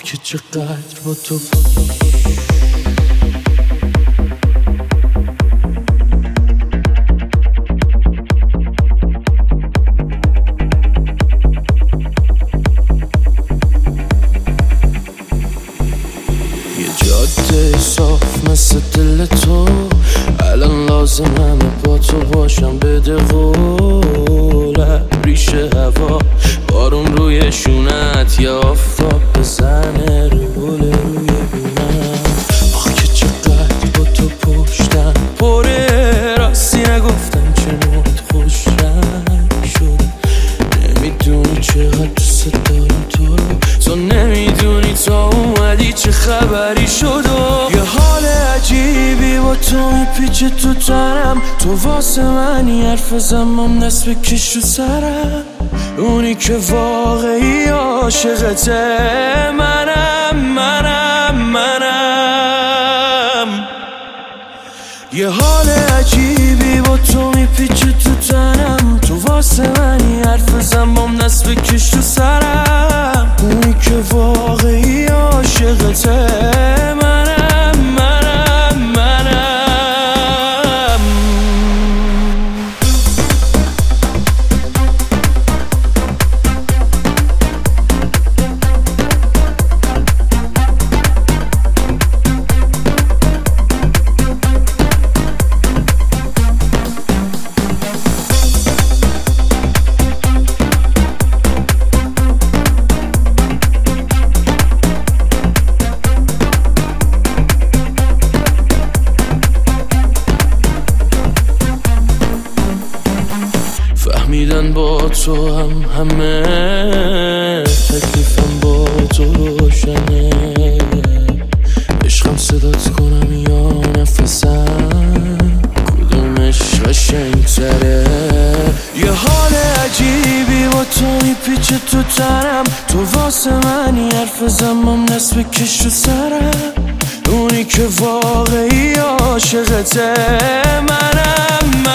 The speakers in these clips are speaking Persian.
که چقدر با تو یه جاده صاف مثل دل تو، الان لازم همه با تو باشم. بده قول ریشه هوا، بارون روی شونت یا آفتاب بزنه روی بونم. آخ که چقدر با تو پشتم پره، راستی نگفتم چنوت خوش رنگ شد. نمیدونی چقدر دوست دارم تو رو، تو نمیدونی تا اومدی چه خبری شد. یه حال عجیبی با تو میپیچه تو تنم، تو واسه منی حرف زمان دست بکش تو سرم. اونی که واقعی عاشقته منم. یه حال عجیبی با تو میپیچه تو تنم، تو واسه منی حرف زمان دست بکش تو سرم. اونی که واقعی عاشقته منم. فهمیدن با تو همه تکلیفم با تو روشنه. عشقم صدات کنم یا نفسم، کدومش قشنگ‌تره؟ یه حال عجیبی با تو میپیچه تو تنم، تو واسه منی حرف زمان دست بکش تو سرم. اونی که واقعی عاشقته منم.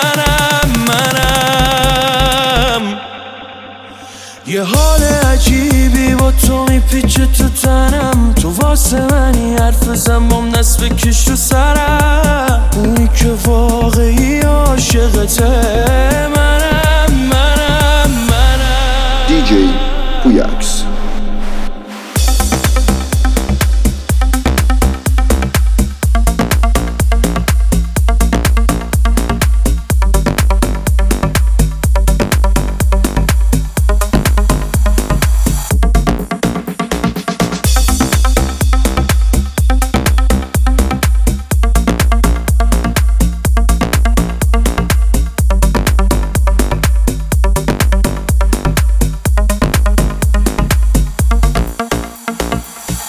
یه حال عجیبی با تو میپیچه تو تنم، تو واسه منی حرف زمان دست بکش تو سرم. اونی که واقعی عاشقته منم. DJ Pujax.